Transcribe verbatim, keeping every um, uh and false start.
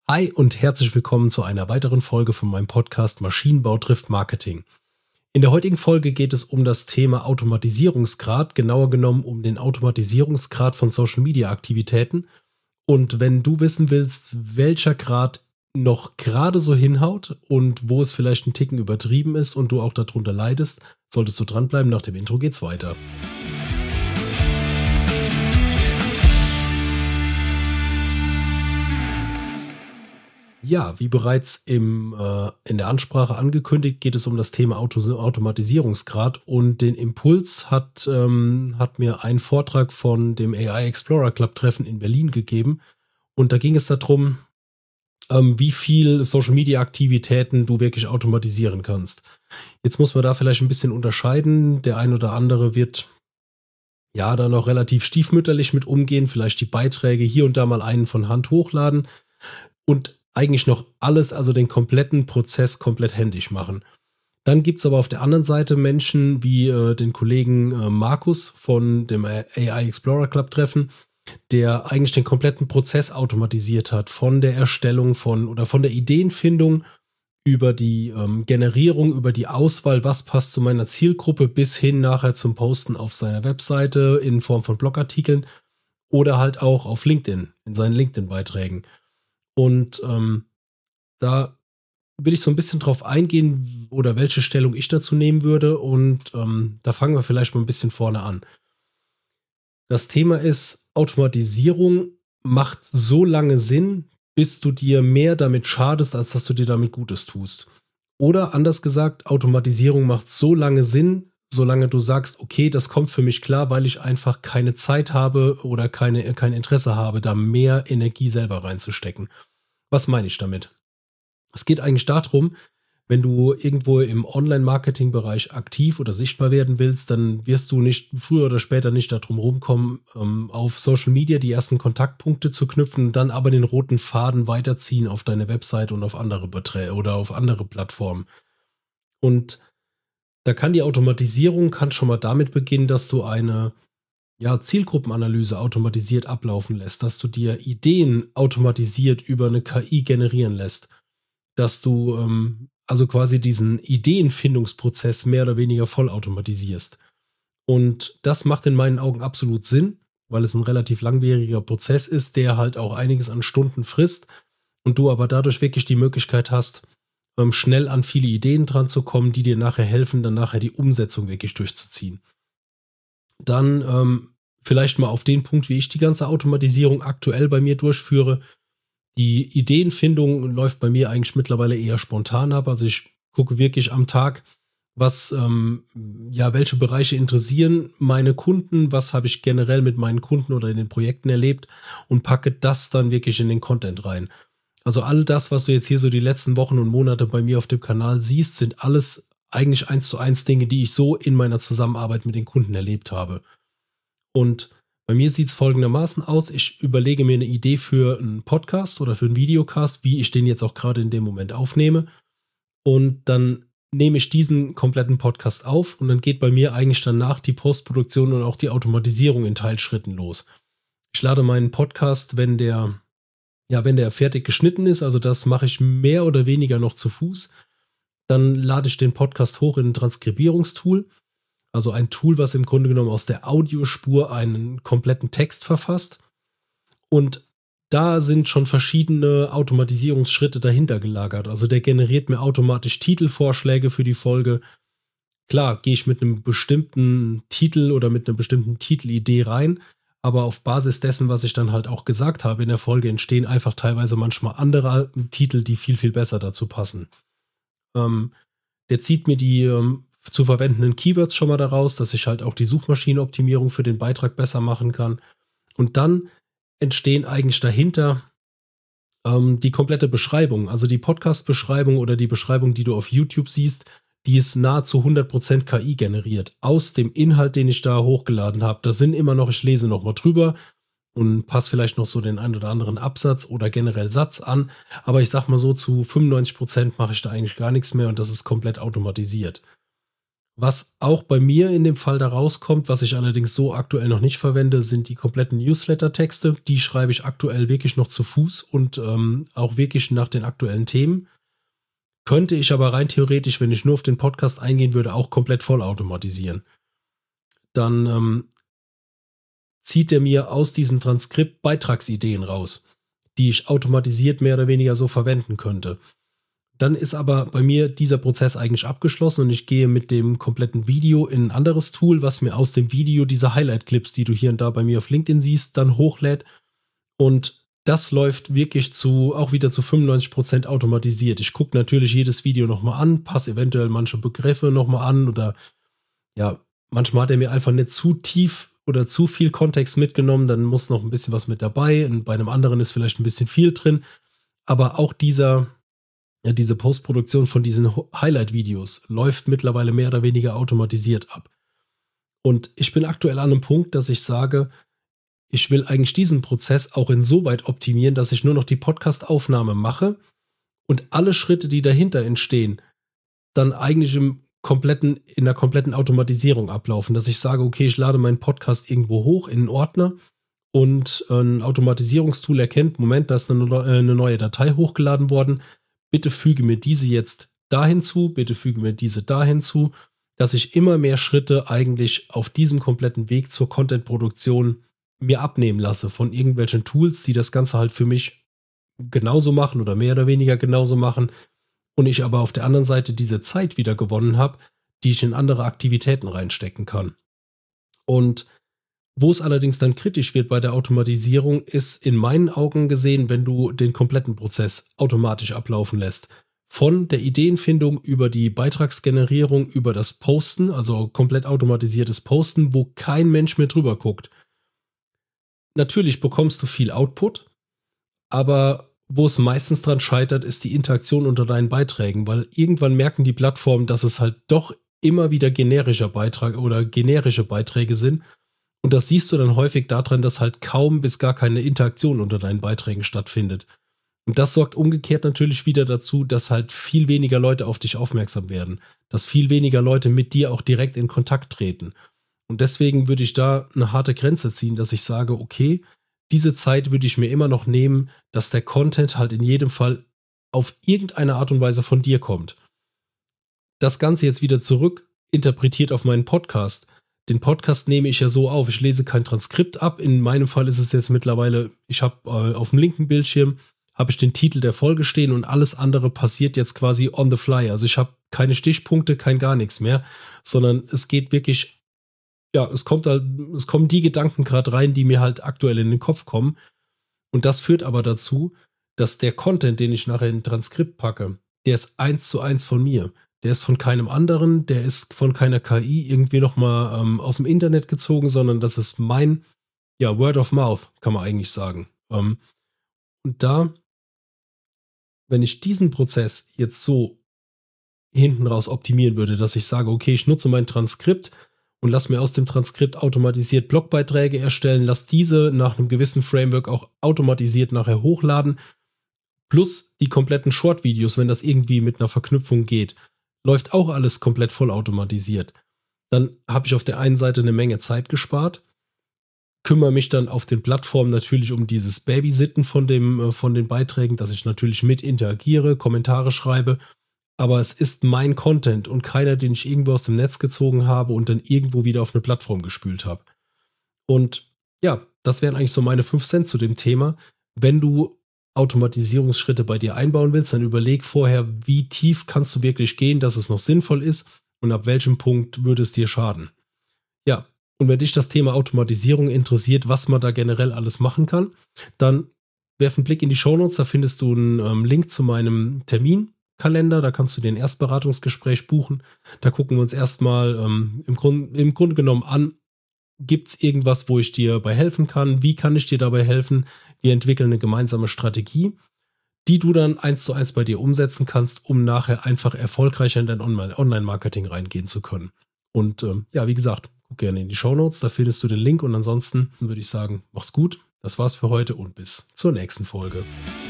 Hi und herzlich willkommen zu einer weiteren Folge von meinem Podcast Maschinenbau trifft Marketing. In der heutigen Folge geht es um das Thema Automatisierungsgrad, genauer genommen um den Automatisierungsgrad von Social Media Aktivitäten. Und wenn du wissen willst, welcher Grad noch gerade so hinhaut und wo es vielleicht ein Ticken übertrieben ist und du auch darunter leidest, solltest du dranbleiben. Nach dem Intro geht's weiter. Ja, wie bereits im, äh, in der Ansprache angekündigt, geht es um das Thema Auto Automatisierungsgrad und den Impuls hat, ähm, hat mir ein Vortrag von dem A I Explorer Club Treffen in Berlin gegeben und da ging es darum, ähm, wie viel Social Media Aktivitäten du wirklich automatisieren kannst. Jetzt muss man da vielleicht ein bisschen unterscheiden. Der ein oder andere wird ja da noch relativ stiefmütterlich mit umgehen, vielleicht die Beiträge hier und da mal einen von Hand hochladen und eigentlich noch alles, also den kompletten Prozess komplett händisch machen. Dann gibt es aber auf der anderen Seite Menschen wie äh, den Kollegen äh, Markus von dem A I Explorer Club Treffen, der eigentlich den kompletten Prozess automatisiert hat, von der Erstellung von oder von der Ideenfindung über die ähm, Generierung, über die Auswahl, was passt zu meiner Zielgruppe, bis hin nachher zum Posten auf seiner Webseite in Form von Blogartikeln oder halt auch auf LinkedIn, in seinen LinkedIn-Beiträgen. Und ähm, da will ich so ein bisschen drauf eingehen oder welche Stellung ich dazu nehmen würde. Und ähm, da fangen wir vielleicht mal ein bisschen vorne an. Das Thema ist, Automatisierung macht so lange Sinn, bis du dir mehr damit schadest, als dass du dir damit Gutes tust. Oder anders gesagt, Automatisierung macht so lange Sinn, solange du sagst, okay, das kommt für mich klar, weil ich einfach keine Zeit habe oder keine, kein Interesse habe, da mehr Energie selber reinzustecken. Was meine ich damit? Es geht eigentlich darum, wenn du irgendwo im Online-Marketing-Bereich aktiv oder sichtbar werden willst, dann wirst du nicht früher oder später nicht darum rumkommen, ähm, auf Social Media die ersten Kontaktpunkte zu knüpfen, dann aber den roten Faden weiterziehen auf deine Website und auf andere Beträ- oder auf andere Plattformen. Und da kann die Automatisierung kann schon mal damit beginnen, dass du eine ja, Zielgruppenanalyse automatisiert ablaufen lässt, dass du dir Ideen automatisiert über eine K I generieren lässt, dass du ähm, also quasi diesen Ideenfindungsprozess mehr oder weniger vollautomatisierst. Und das macht in meinen Augen absolut Sinn, weil es ein relativ langwieriger Prozess ist, der halt auch einiges an Stunden frisst und du aber dadurch wirklich die Möglichkeit hast, ähm, schnell an viele Ideen dran zu kommen, die dir nachher helfen, dann nachher die Umsetzung wirklich durchzuziehen. Dann ähm, vielleicht mal auf den Punkt, wie ich die ganze Automatisierung aktuell bei mir durchführe. Die Ideenfindung läuft bei mir eigentlich mittlerweile eher spontan ab. Also ich gucke wirklich am Tag, was, ähm, ja, welche Bereiche interessieren meine Kunden, was habe ich generell mit meinen Kunden oder in den Projekten erlebt und packe das dann wirklich in den Content rein. Also all das, was du jetzt hier so die letzten Wochen und Monate bei mir auf dem Kanal siehst, sind alles eigentlich eins zu eins Dinge, die ich so in meiner Zusammenarbeit mit den Kunden erlebt habe. Und bei mir sieht es folgendermaßen aus. Ich überlege mir eine Idee für einen Podcast oder für einen Videocast, wie ich den jetzt auch gerade in dem Moment aufnehme. Und dann nehme ich diesen kompletten Podcast auf und dann geht bei mir eigentlich danach die Postproduktion und auch die Automatisierung in Teilschritten los. Ich lade meinen Podcast, wenn der, ja, wenn der fertig geschnitten ist, also das mache ich mehr oder weniger noch zu Fuß, dann lade ich den Podcast hoch in ein Transkribierungstool. Also ein Tool, was im Grunde genommen aus der Audiospur einen kompletten Text verfasst. Und da sind schon verschiedene Automatisierungsschritte dahinter gelagert. Also der generiert mir automatisch Titelvorschläge für die Folge. Klar, gehe ich mit einem bestimmten Titel oder mit einer bestimmten Titelidee rein. Aber auf Basis dessen, was ich dann halt auch gesagt habe in der Folge, entstehen einfach teilweise manchmal andere Titel, die viel, viel besser dazu passen. Ähm, der zieht mir die ähm, zu verwendenden Keywords schon mal daraus, dass ich halt auch die Suchmaschinenoptimierung für den Beitrag besser machen kann. Und dann entstehen eigentlich dahinter ähm, die komplette Beschreibung. Also die Podcast-Beschreibung oder die Beschreibung, die du auf YouTube siehst, die ist nahezu hundert Prozent K I generiert. Aus dem Inhalt, den ich da hochgeladen habe. Da sind immer noch, ich lese noch mal drüber und passe vielleicht noch so den einen oder anderen Absatz oder generell Satz an. Aber ich sag mal so, zu fünfundneunzig Prozent mache ich da eigentlich gar nichts mehr und das ist komplett automatisiert. Was auch bei mir in dem Fall da rauskommt, was ich allerdings so aktuell noch nicht verwende, sind die kompletten Newsletter-Texte. Die schreibe ich aktuell wirklich noch zu Fuß und ähm, auch wirklich nach den aktuellen Themen. Könnte ich aber rein theoretisch, wenn ich nur auf den Podcast eingehen würde, auch komplett vollautomatisieren. Dann ähm, zieht er mir aus diesem Transkript Beitragsideen raus, die ich automatisiert mehr oder weniger so verwenden könnte. Dann ist aber bei mir dieser Prozess eigentlich abgeschlossen und ich gehe mit dem kompletten Video in ein anderes Tool, was mir aus dem Video diese Highlight-Clips, die du hier und da bei mir auf LinkedIn siehst, dann hochlädt. Und das läuft wirklich zu, auch wieder zu fünfundneunzig Prozent automatisiert. Ich gucke natürlich jedes Video nochmal an, passe eventuell manche Begriffe nochmal an oder ja, manchmal hat er mir einfach nicht zu tief oder zu viel Kontext mitgenommen, dann muss noch ein bisschen was mit dabei und bei einem anderen ist vielleicht ein bisschen viel drin. Aber auch dieser Ja, diese Postproduktion von diesen Highlight-Videos läuft mittlerweile mehr oder weniger automatisiert ab. Und ich bin aktuell an einem Punkt, dass ich sage, ich will eigentlich diesen Prozess auch insoweit optimieren, dass ich nur noch die Podcast-Aufnahme mache und alle Schritte, die dahinter entstehen, dann eigentlich im kompletten, in der kompletten Automatisierung ablaufen. Dass ich sage, okay, ich lade meinen Podcast irgendwo hoch in einen Ordner und ein Automatisierungstool erkennt, Moment, da ist eine, eine neue Datei hochgeladen worden. Bitte füge mir diese jetzt dahin zu, bitte füge mir diese dahin zu, dass ich immer mehr Schritte eigentlich auf diesem kompletten Weg zur Content-Produktion mir abnehmen lasse von irgendwelchen Tools, die das Ganze halt für mich genauso machen oder mehr oder weniger genauso machen und ich aber auf der anderen Seite diese Zeit wieder gewonnen habe, die ich in andere Aktivitäten reinstecken kann. Und wo es allerdings dann kritisch wird bei der Automatisierung, ist in meinen Augen gesehen, wenn du den kompletten Prozess automatisch ablaufen lässt. Von der Ideenfindung über die Beitragsgenerierung, über das Posten, also komplett automatisiertes Posten, wo kein Mensch mehr drüber guckt. Natürlich bekommst du viel Output, aber wo es meistens dran scheitert, ist die Interaktion unter deinen Beiträgen, weil irgendwann merken die Plattformen, dass es halt doch immer wieder generischer Beitrag oder generische Beiträge sind. Und das siehst du dann häufig daran, dass halt kaum bis gar keine Interaktion unter deinen Beiträgen stattfindet. Und das sorgt umgekehrt natürlich wieder dazu, dass halt viel weniger Leute auf dich aufmerksam werden. Dass viel weniger Leute mit dir auch direkt in Kontakt treten. Und deswegen würde ich da eine harte Grenze ziehen, dass ich sage, okay, diese Zeit würde ich mir immer noch nehmen, dass der Content halt in jedem Fall auf irgendeine Art und Weise von dir kommt. Das Ganze jetzt wieder zurück interpretiert auf meinen Podcast. Den Podcast nehme ich ja so auf, ich lese kein Transkript ab. In meinem Fall ist es jetzt mittlerweile, ich habe äh, auf dem linken Bildschirm habe ich den Titel der Folge stehen und alles andere passiert jetzt quasi on the fly. Also ich habe keine Stichpunkte, kein gar nichts mehr, sondern es geht wirklich, ja, es kommt halt, es kommen die Gedanken gerade rein, die mir halt aktuell in den Kopf kommen. Und das führt aber dazu, dass der Content, den ich nachher in ein Transkript packe, der ist eins zu eins von mir. Der ist von keinem anderen, der ist von keiner K I irgendwie nochmal ähm, aus dem Internet gezogen, sondern das ist mein, ja, Word of Mouth, kann man eigentlich sagen. Ähm, und da, wenn ich diesen Prozess jetzt so hinten raus optimieren würde, dass ich sage, okay, ich nutze mein Transkript und lasse mir aus dem Transkript automatisiert Blogbeiträge erstellen, lasse diese nach einem gewissen Framework auch automatisiert nachher hochladen, plus die kompletten Short-Videos, wenn das irgendwie mit einer Verknüpfung geht, läuft auch alles komplett vollautomatisiert. Dann habe ich auf der einen Seite eine Menge Zeit gespart, kümmere mich dann auf den Plattformen natürlich um dieses Babysitten von, dem, äh, von den Beiträgen, dass ich natürlich mit interagiere, Kommentare schreibe, aber es ist mein Content und keiner, den ich irgendwo aus dem Netz gezogen habe und dann irgendwo wieder auf eine Plattform gespült habe. Und ja, das wären eigentlich so meine fünf Cent zu dem Thema. Wenn du Automatisierungsschritte bei dir einbauen willst, dann überleg vorher, wie tief kannst du wirklich gehen, dass es noch sinnvoll ist und ab welchem Punkt würde es dir schaden. Ja, und wenn dich das Thema Automatisierung interessiert, was man da generell alles machen kann, dann werf einen Blick in die Shownotes, da findest du einen ähm, Link zu meinem Terminkalender, da kannst du dir ein Erstberatungsgespräch buchen. Da gucken wir uns erstmal ähm, im, Grund, im Grunde genommen an, gibt es irgendwas, wo ich dir bei helfen kann? Wie kann ich dir dabei helfen? Wir entwickeln eine gemeinsame Strategie, die du dann eins zu eins bei dir umsetzen kannst, um nachher einfach erfolgreicher in dein Online-Marketing reingehen zu können. Und ähm, ja, wie gesagt, guck gerne in die Shownotes, da findest du den Link und ansonsten würde ich sagen, mach's gut. Das war's für heute und bis zur nächsten Folge.